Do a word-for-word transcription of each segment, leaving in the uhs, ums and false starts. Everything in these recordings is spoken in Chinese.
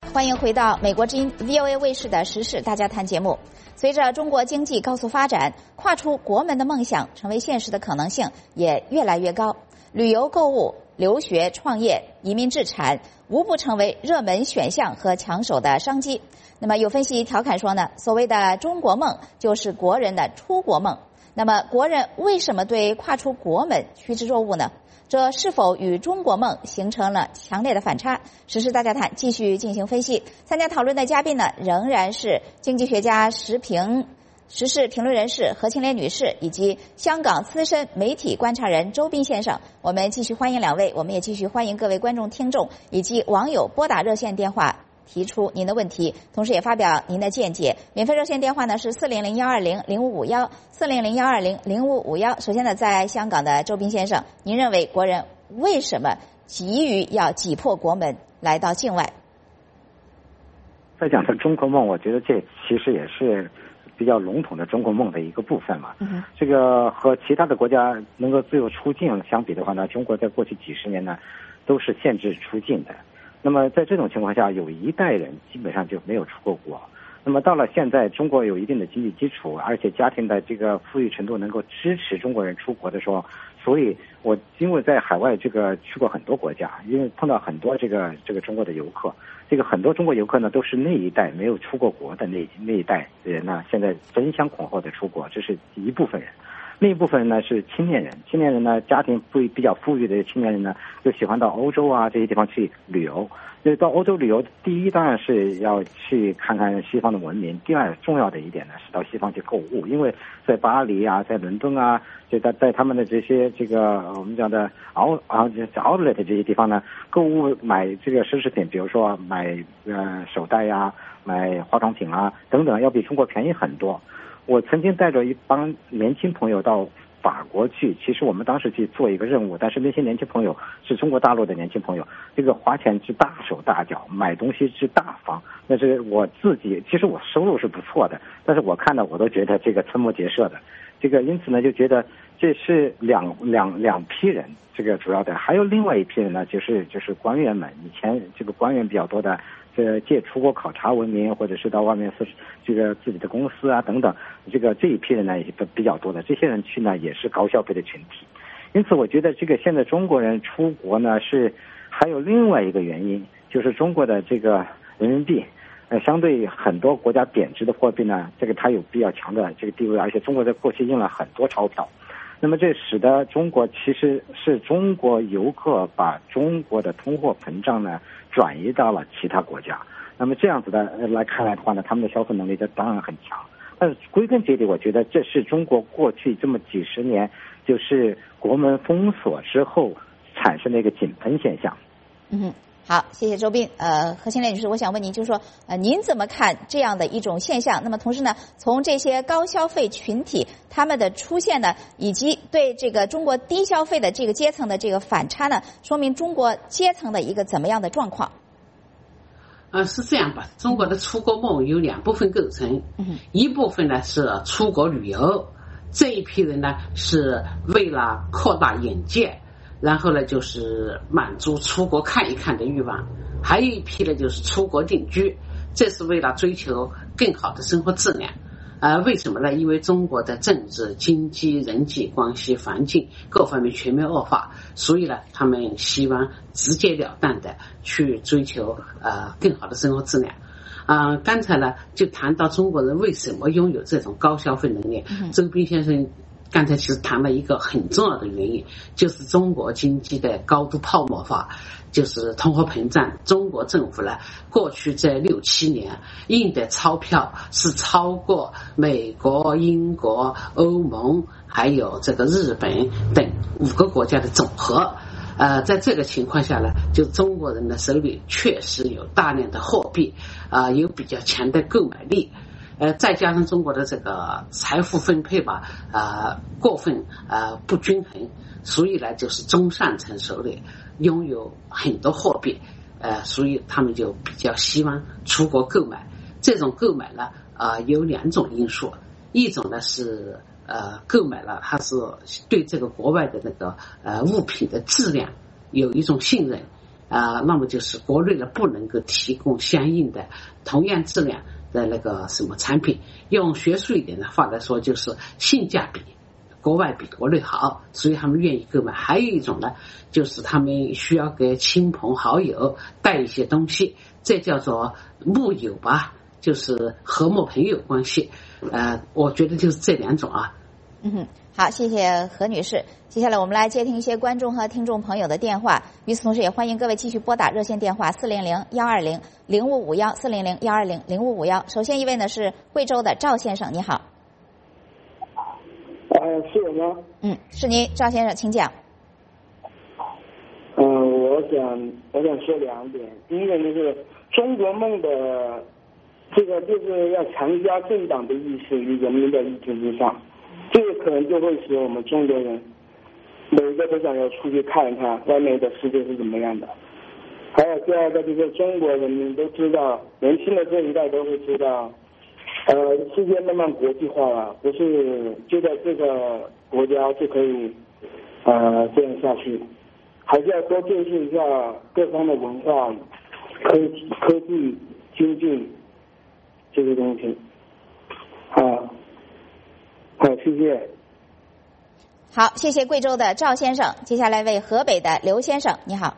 欢迎回到美国之音 V O A 卫视的时事大家谈节目。随着中国经济高速发展，跨出国门的梦想成为现实的可能性也越来越高。旅游、购物、留学、创业、移民置产，无不成为热门选项和抢手的商机。那么有分析调侃说呢，所谓的中国梦就是国人的出国梦。那么国人为什么对跨出国门趋之若鹜呢？这是否与中国梦形成了强烈的反差？时事大家谈继续进行分析。参加讨论的嘉宾呢，仍然是经济学家时评、时事评论人士何庆莲女士，以及香港资深媒体观察人周斌先生。我们继续欢迎两位，我们也继续欢迎各位观众、听众以及网友拨打热线电话提出您的问题，同时也发表您的见解。免费热线电话呢是四零零幺二零零五五幺四零零幺二零零五五幺。首先呢，在香港的周斌先生，您认为国人为什么急于要挤破国门来到境外？ 在讲的中国梦，我觉得这其实也是比较笼统的中国梦的一个部分嘛。嗯、这个和其他的国家能够自由出境相比的话呢，中国在过去几十年呢都是限制出境的。那么在这种情况下，有一代人基本上就没有出过国。那么到了现在，中国有一定的经济基础，而且家庭的这个富裕程度能够支持中国人出国的时候，所以我因为在海外这个去过很多国家，因为碰到很多这个这个中国的游客，这个很多中国游客呢都是那一代没有出过国的那那一代人呢，现在争相恐后的出国，这是一部分人。另一部分人呢是青年人，青年人呢家庭富比较富裕的青年人呢，就喜欢到欧洲啊这些地方去旅游。就到欧洲旅游，第一当然是要去看看西方的文明，第二重要的一点呢是到西方去购物，因为在巴黎啊，在伦敦啊，就在在他们的这些这个我们讲的 out 啊 outlet 这些地方呢，购物买这个奢侈品，比如说买呃手袋呀、啊、买化妆品啊等等，要比中国便宜很多。我曾经带着一帮年轻朋友到法国去，其实我们当时去做一个任务，但是那些年轻朋友是中国大陆的年轻朋友，这个花钱之大手大脚，买东西之大方，那是我自己，其实我收入是不错的，但是我看到我都觉得这个瞠目结舌的，这个因此呢就觉得这是两两两批人，这个主要的，还有另外一批人呢，就是就是官员们，以前这个官员比较多的。这借出国考察闻名，或者是到外面是这个自己的公司啊等等，这个这一批人呢也是比较多的。这些人去呢也是高消费的群体，因此我觉得这个现在中国人出国呢是还有另外一个原因，就是中国的这个人民币，呃，相对很多国家贬值的货币呢，这个它有比较强的这个地位，而且中国在过去印了很多钞票。那么这使得中国其实是中国游客把中国的通货膨胀呢转移到了其他国家。那么这样子的来看来的话呢，他们的消费能力这当然很强。但是归根结底，我觉得这是中国过去这么几十年就是国门封锁之后产生的一个井喷现象。 嗯。好，谢谢周斌。呃，何庆莲女士，我想问您，就是说，呃，您怎么看这样的一种现象？那么，同时呢，从这些高消费群体他们的出现呢，以及对这个中国低消费的这个阶层的这个反差呢，说明中国阶层的一个怎么样的状况？ 呃，是这样吧，中国的出国梦有两部分构成，嗯、一部分呢是出国旅游，这一批人呢是为了扩大眼界。然后呢，就是满足出国看一看的欲望，还有一批呢，就是出国定居，这是为了追求更好的生活质量。呃，为什么呢？因为中国的政治、经济、人际关系、环境各方面全面恶化，所以呢，他们希望直截了当的去追求呃更好的生活质量。啊、呃，刚才呢就谈到中国人为什么拥有这种高消费能力，嗯、周斌先生。刚才其实谈了一个很重要的原因，就是中国经济的高度泡沫化，就是通货膨胀。中国政府呢，过去这六七年印的钞票是超过美国、英国、欧盟还有这个日本等五个国家的总和。呃，在这个情况下呢，就中国人的手里确实有大量的货币，啊、呃，有比较强的购买力。呃，再加上中国的这个财富分配吧，呃，过分呃不均衡，所以呢，就是中上层手里拥有很多货币，呃，所以他们就比较希望出国购买。这种购买呢，呃，有两种因素，一种呢是呃购买了，它是对这个国外的那个呃物品的质量有一种信任。 啊、呃，那么就是国内呢不能够提供相应的同样质量的那个什么产品，用学术一点的话来说，就是性价比国外比国内好，所以他们愿意购买。还有一种呢，就是他们需要给亲朋好友带一些东西，这叫做睦友吧，就是和睦朋友关系。呃，我觉得就是这两种啊。 嗯哼，好，谢谢何女士。接下来我们来接听一些观众和听众朋友的电话。与此同时，也欢迎各位继续拨打热线电话四零零幺二零零五五幺四零零幺二零零五五幺。首先一位呢是贵州的赵先生，你好。 呃，是我吗？ 嗯，是您，赵先生，请讲。 嗯、呃，我想我想说两点。第一个就是中国梦的这个就是要强加政党的意识与人民的意志之上，这个可能就会使我们中国人每个都想要出去看一看外面的世界是怎么样的。还有第二个就是中国人民都知道，年轻的这一代都会知道，呃，世界慢慢国际化了，不是就在这个国家就可以呃这样下去，还是要多重视一下各方的文化、科技、科技、经济这些东西。好，好，谢谢。 好，谢谢贵州的赵先生。接下来为河北的刘先生，你好。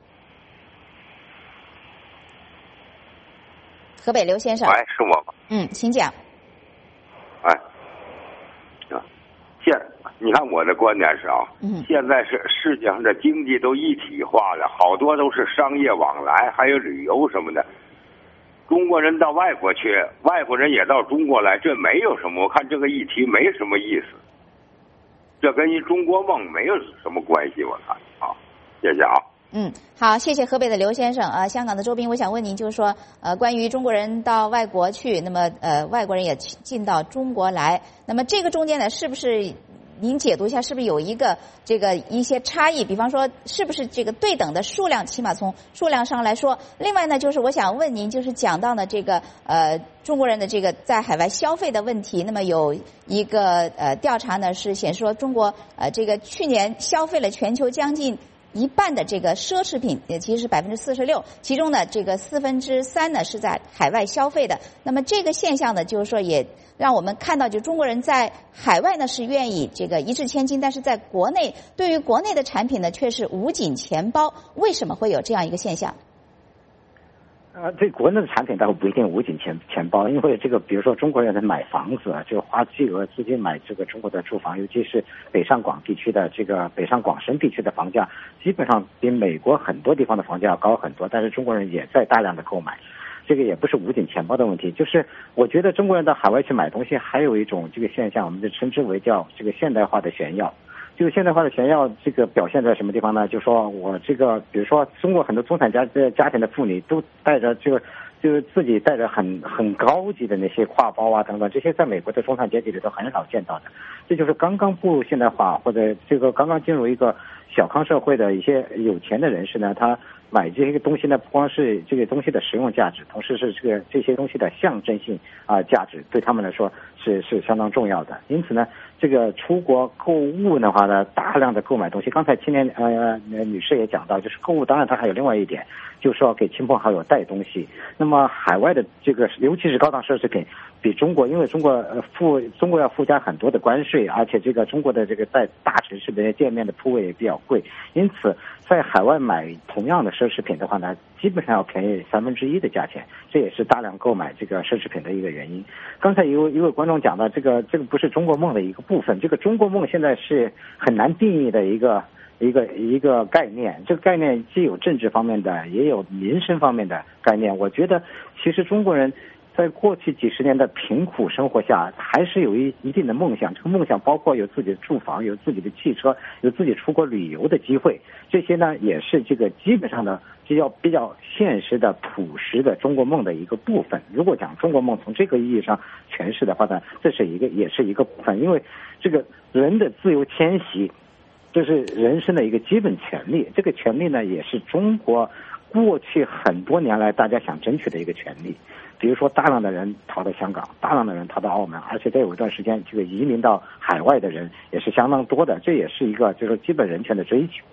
河北刘先生。 喂，是我吗？ 嗯，请讲。 哎，啊，现你看我的观点是啊， 嗯， 现在是世界上的经济都一体化了，好多都是商业往来，还有旅游什么的。中国人到外国去，外国人也到中国来，这没有什么，我看这个议题没什么意思，这跟一中国梦没有什么关系，我看啊，谢谢啊。 嗯，好，谢谢河北的刘先生啊、呃。香港的周斌，我想问您，就是说，呃，关于中国人到外国去，那么呃，外国人也进到中国来，那么这个中间呢，是不是您解读一下，是不是有一个这个一些差异？比方说，是不是这个对等的数量，起码从数量上来说。另外呢，就是我想问您，就是讲到呢这个呃中国人的这个在海外消费的问题，那么有一个呃调查呢是显示说，中国呃这个去年消费了全球将近一半的这个奢侈品，也其实是百分之四十六，其中呢，这个四分之三呢是在海外消费的。那么这个现象呢，就是说也让我们看到，就中国人在海外呢是愿意这个一掷千金，但是在国内对于国内的产品呢却是捂紧钱包。为什么会有这样一个现象？ 呃，对国内的产品倒不一定捂紧钱钱包，因为这个，比如说中国人在买房子，就花巨额资金买这个中国的住房，尤其是北上广地区的这个北上广深地区的房价，基本上比美国很多地方的房价要高很多，但是中国人也在大量的购买，这个也不是捂紧钱包的问题，就是我觉得中国人到海外去买东西，还有一种这个现象，我们就称之为叫这个现代化的炫耀。这个现代化的炫耀，这个表现在什么地方呢？就说我这个，比如说中国很多中产家家庭的妇女都带着这个，就是自己带着很很高级的那些挎包啊等等，这些在美国的中产阶级里都很少见到的。这就是刚刚步入现代化或者这个刚刚进入一个小康社会的一些有钱的人士呢，他买这些东西呢，不光是这个东西的实用价值，同时是这个这些东西的象征性啊、呃、价值，对他们来说是是相当重要的。因此呢，这个出国购物的话呢，大量的购买东西。刚才青年呃女士也讲到，就是购物，当然它还有另外一点，就是要给亲朋好友带东西。那么海外的这个，尤其是高档奢侈品，比中国，因为中国呃附中国要附加很多的关税，而且这个中国的这个在大城市的店面的铺位也比较贵，因此在海外买同样的奢侈品的话呢，基本上要便宜三分之一的价钱，这也是大量购买这个奢侈品的一个原因。刚才一位一位观众讲到，这个这个不是中国梦的一个部分，这个中国梦现在是很难定义的一个一个一个概念，这个概念既有政治方面的，也有民生方面的概念。我觉得其实中国人在过去几十年的贫苦生活下，还是有一一定的梦想。这个梦想包括有自己的住房，有自己的汽车，有自己出国旅游的机会。这些呢，也是这个基本上的比较比较现实的、朴实的中国梦的一个部分。如果讲中国梦从这个意义上诠释的话呢，这是一个也是一个部分，因为这个人的自由迁徙，这是人生的一个基本权利。这个权利呢，也是中国过去很多年来大家想争取的一个权利。比如说，大量的人逃到香港，大量的人逃到澳门，而且再有一段时间，这个移民到海外的人也是相当多的，这也是一个就是基本人权的追求。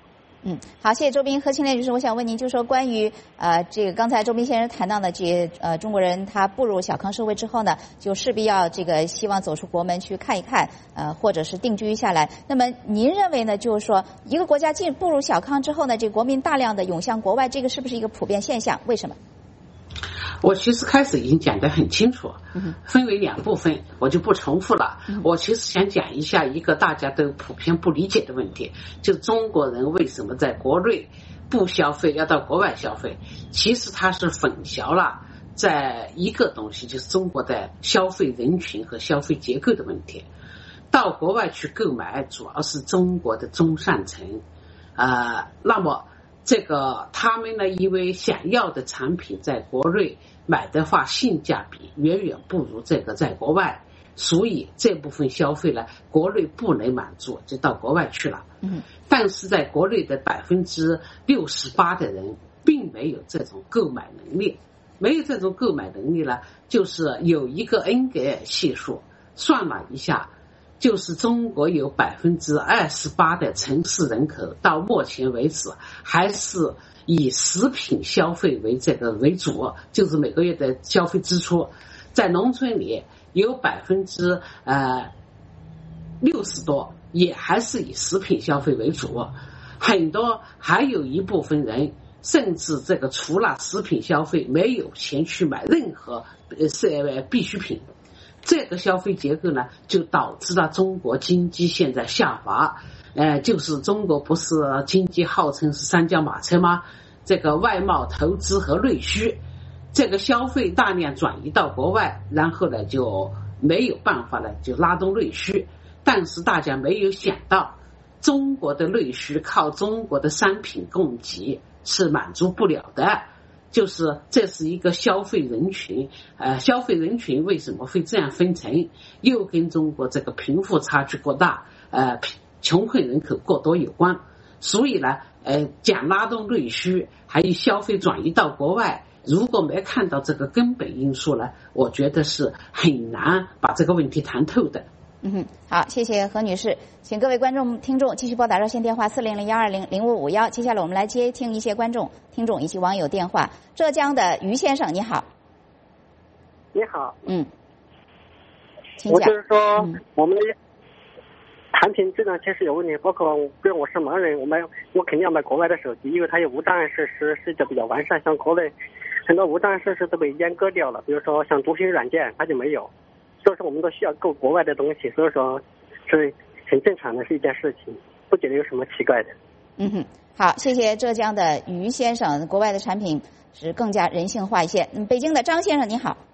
嗯，好，谢谢周斌。何清烈律师，我想问您，就说关于呃这个刚才周斌先生谈到的这些呃中国人他步入小康社会之后呢，就势必要这个希望走出国门去看一看，呃或者是定居下来。那么您认为呢？就是说一个国家进步入小康之后呢，这国民大量的涌向国外，这个是不是一个普遍现象？为什么？ 我其实开始已经讲得很清楚，分为两部分，我就不重复了。我其实想讲一下一个大家都普遍不理解的问题，就是中国人为什么在国内不消费，要到国外消费。其实它是混淆了在一个东西，就是中国的消费人群和消费结构的问题。到国外去购买主要是中国的中上层，呃，那么这个他们呢，因为想要的产品在国内买的话，性价比远远不如这个在国外，所以这部分消费呢，国内不能满足，就到国外去了。嗯，但是在国内的百分之六十八的人并没有这种购买能力，没有这种购买能力呢，就是有一个恩格尔系数，算了一下。就是中国有百分之二十八的城市人口，到目前为止还是以食品消费为这个为主，就是每个月的消费支出。在农村里有百分之呃六十多，也还是以食品消费为主。很多还有一部分人，甚至这个除了食品消费，没有钱去买任何呃是必需品。这个消费结构呢，就导致了中国经济现在下滑。呃，就是中国不是经济号称是三驾马车吗？这个外贸、投资和内需，这个消费大量转移到国外，然后呢就没有办法了，就拉动内需。但是大家没有想到，中国的内需靠中国的商品供给是满足不了的。就是这是一个消费人群，呃，消费人群为什么会这样分层，又跟中国这个贫富差距过大，呃，穷困人口过多有关。所以呢，呃，讲拉动内需，还有消费转移到国外，如果没看到这个根本因素呢，我觉得是很难把这个问题谈透的。 嗯哼，好，谢谢何女士，请各位观众听众继续拨打热线电话四零零幺二零零五五幺。接下来我们来接听一些观众、听众以及网友电话。浙江的于先生，你好。 你好。 嗯，请讲。 我就是说， 嗯、 我们的产品质量确实有问题，包括比如我是盲人，我买我肯定要买国外的手机，因为它有无障碍设施，设计的比较完善。像国内很多无障碍设施都被阉割掉了，比如说像读屏软件，它就没有。所以说我们都需要购国外的东西，所以说是很正常的是一件事情，不觉得有什么奇怪的。 嗯哼，好，谢谢浙江的于先生，国外的产品是更加人性化一些。嗯，北京的张先生你好。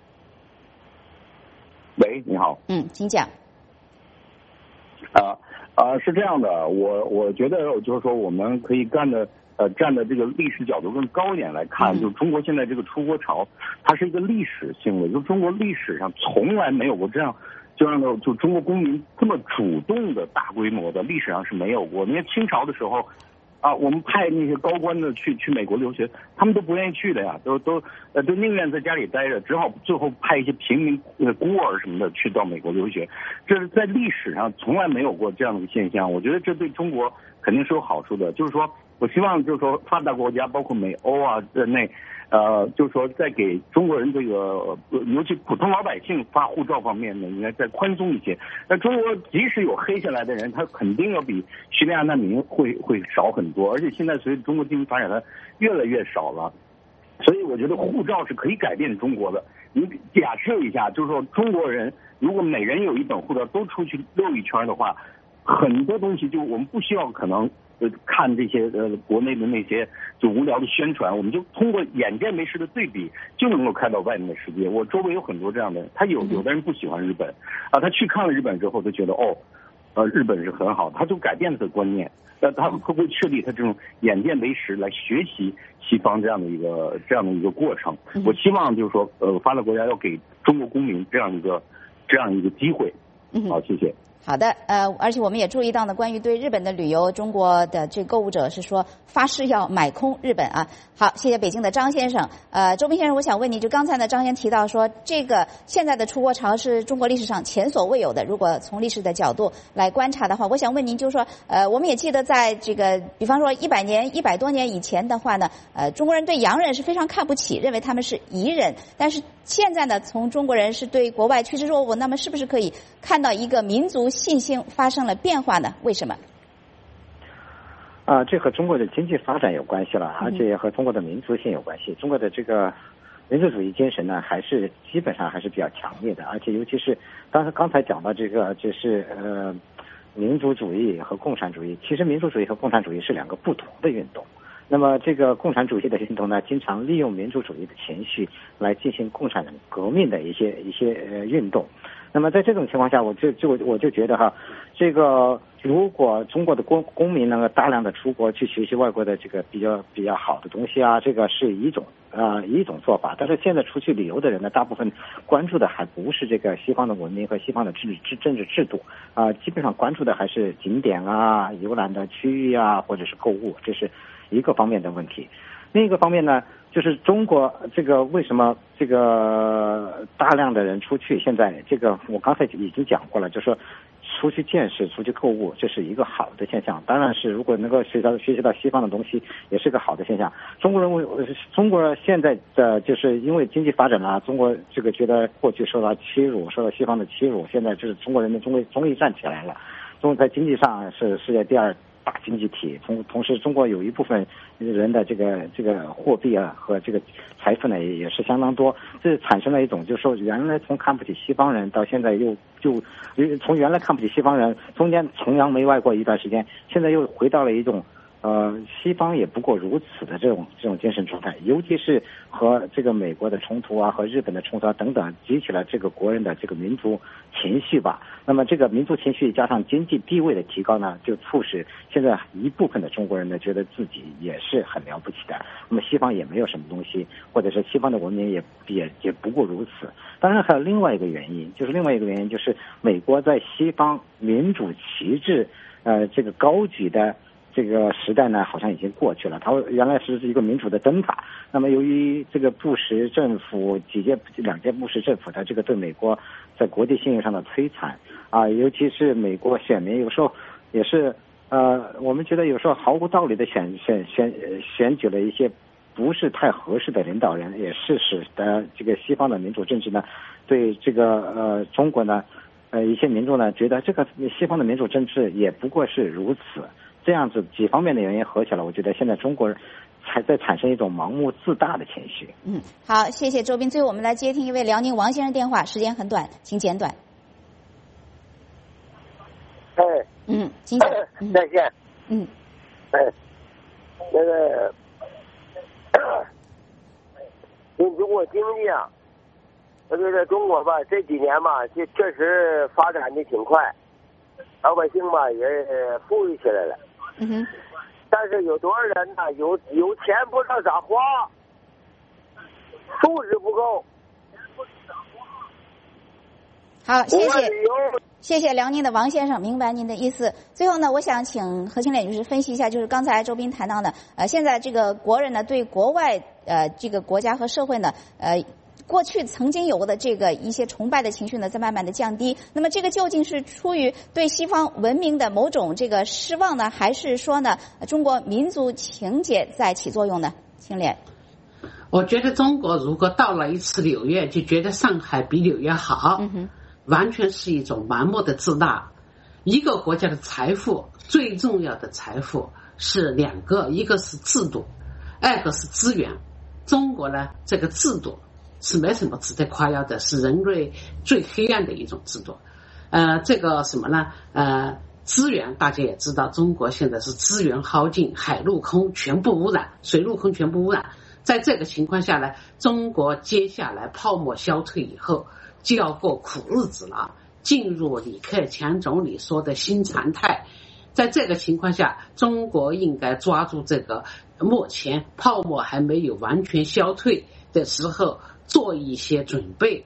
喂，你好。 嗯，请讲。 啊啊，是这样的，我我觉得就是说我们可以干的。呃，站的这个历史角度更高一点来看，就中国现在这个出国潮，它是一个历史行为，就中国历史上从来没有过这样，就让就中国公民这么主动的大规模的，历史上是没有过。因为清朝的时候，啊，我们派那些高官的去去美国留学，他们都不愿意去的呀，都都呃都宁愿在家里待着，只好最后派一些平民呃孤儿什么的去到美国留学。这是在历史上从来没有过这样的一个现象，我觉得这对中国肯定是有好处的，就是说。我希望就是说发达国家包括美欧啊在内，呃，就是说在给中国人这个尤其普通老百姓发护照方面呢，应该再宽松一些。那中国即使有黑下来的人，他肯定要比叙利亚难民会会少很多，而且现在随着中国经济发展，它越来越少了。所以我觉得护照是可以改变中国的。你假设一下，就是说中国人如果每人有一本护照都出去溜一圈的话，很多东西就我们不需要可能。呃，看这些呃国内的那些就无聊的宣传，我们就通过眼见为实的对比，就能够看到外面的世界。我周围有很多这样的人，他有有的人不喜欢日本，啊，他去看了日本之后，他觉得哦，呃，日本是很好，他就改变了他的观念。那他会不会确立他这种眼见为实来学习西方这样的一个这样的一个过程？我希望就是说，呃，发达国家要给中国公民这样一个这样一个机会。好，谢谢。 好的，呃，而且我们也注意到呢，关于对日本的旅游，中国的这购物者是说发誓要买空日本啊。好，谢谢北京的张先生。呃，周斌先生，我想问你，就刚才呢，张先生提到说，这个现在的出国潮是中国历史上前所未有的。如果从历史的角度来观察的话，我想问您，就是说，呃，我们也记得在这个，比方说一百年、一百多年以前的话呢，呃，中国人对洋人是非常看不起，认为他们是夷人，但是现在呢，从中国人是对国外趋之若鹜，那么是不是可以看到一个民族信心发生了变化呢？为什么？ 啊、呃，这和中国的经济发展有关系了，而且也和中国的民族性有关系。中国的这个民族主义精神呢，还是基本上还是比较强烈的，而且尤其是当时刚才讲到这个，就是呃，民族主义和共产主义。其实民族主义和共产主义是两个不同的运动。那么这个共产主义的运动呢，经常利用民主主义的情绪来进行共产革命的一些一些呃运动。那么在这种情况下，我就就我就觉得哈，这个如果中国的公公民能够大量的出国去学习外国的这个比较比较好的东西啊，这个是一种呃一种做法。但是现在出去旅游的人呢，大部分关注的还不是这个西方的文明和西方的政治政治制度啊、呃，基本上关注的还是景点啊、游览的区域啊，或者是购物，这是一个方面的问题。另一个方面呢，就是中国这个为什么这个大量的人出去，现在这个我刚才已经讲过了，就是说出去见识、出去购物，这是一个好的现象。当然是如果能够学到学习到西方的东西，也是个好的现象。中国人为中国现在的就是因为经济发展了，中国这个觉得过去受到欺辱，受到西方的欺辱，现在就是中国人的终于终于站起来了。中国在经济上是世界第二大经济体，同同时中国有一部分人的这个这个货币啊和这个财富呢也是相当多，这产生了一种就是说原来从看不起西方人到现在又就从原来看不起西方人，中间崇洋媚外过一段时间，现在又回到了一种呃西方也不过如此的这种这种精神状态，尤其是和这个美国的冲突啊和日本的冲突啊等等，激起了这个国人的这个民族情绪吧。那么这个民族情绪加上经济地位的提高呢，就促使现在一部分的中国人呢觉得自己也是很了不起的。那么西方也没有什么东西，或者是西方的文明也也也不过如此。当然还有另外一个原因，就是另外一个原因就是美国在西方民主旗帜呃这个高举的这个时代呢，好像已经过去了。它原来是一个民主的灯塔。那么由于这个布什政府几届两届布什政府的这个对美国在国际信用上的摧残啊，尤其是美国选民有时候也是呃，我们觉得有时候毫无道理的选选选选举了一些不是太合适的领导人，也是使得这个西方的民主政治呢，对这个呃中国呢呃一些民众呢觉得这个西方的民主政治也不过是如此。这样子几方面的原因合起来，我觉得现在中国人才在产生一种盲目自大的情绪。 嗯，好，谢谢周斌。最后我们来接听一位辽宁王先生电话，时间很短，请简短。 哎， 嗯，请讲。 在线。 嗯， 哎，那个，你中国经济啊，我觉得中国吧这几年吧，确确实发展的挺快，老百姓吧也富裕起来了。 嗯哼。 但是有多少人呢？有有钱不知道咋花，素质不够。 好，谢谢，谢谢辽宁的王先生，明白您的意思。最后呢，我想请何清烈女士分析一下，就是刚才周斌谈到的，呃，现在这个国人呢对国外呃这个国家和社会呢，呃。过去曾经有的这个一些崇拜的情绪呢，在慢慢的降低。那么这个究竟是出于对西方文明的某种这个失望呢，还是说呢，中国民族情结在起作用呢？清烈， 我觉得中国如果到了一次纽约，就觉得上海比纽约好， 嗯哼， 完全是一种盲目的自大。一个国家的财富最重要的财富是两个，一个是制度，二个是资源。中国呢，这个制度是没什么值得夸耀的，是人类最黑暗的一种制度。呃，这个什么呢？呃，资源大家也知道，中国现在是资源耗尽，海陆空全部污染，水陆空全部污染。在这个情况下呢，中国接下来泡沫消退以后，就要过苦日子了，进入李克强总理说的新常态。在这个情况下，中国应该抓住这个目前泡沫还没有完全消退的时候，做一些准备。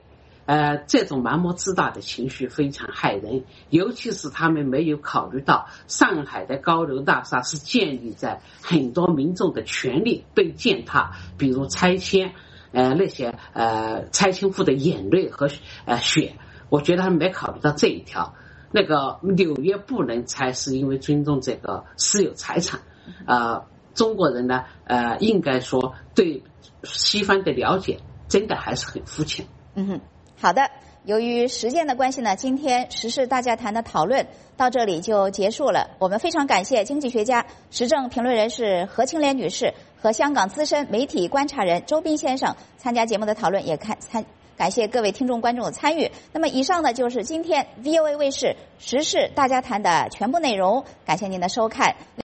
呃，这种盲目自大的情绪非常害人，尤其是他们没有考虑到上海的高楼大厦是建立在很多民众的权利被践踏，比如拆迁，呃，那些呃拆迁户的眼泪和呃血，我觉得他们没考虑到这一条。那个纽约不能拆，是因为尊重这个私有财产。呃，中国人呢，呃，应该说对西方的了解真的还是很肤浅。 嗯哼。好的，由于时间的关系呢，今天时事大家谈的讨论到这里就结束了。我们非常感谢经济学家、时政评论人士何清莲女士和香港资深媒体观察人周斌先生参加节目的讨论，也看参感谢各位听众观众的参与。那么以上呢就是今天 V O A 卫视时事大家谈的全部内容，感谢您的收看。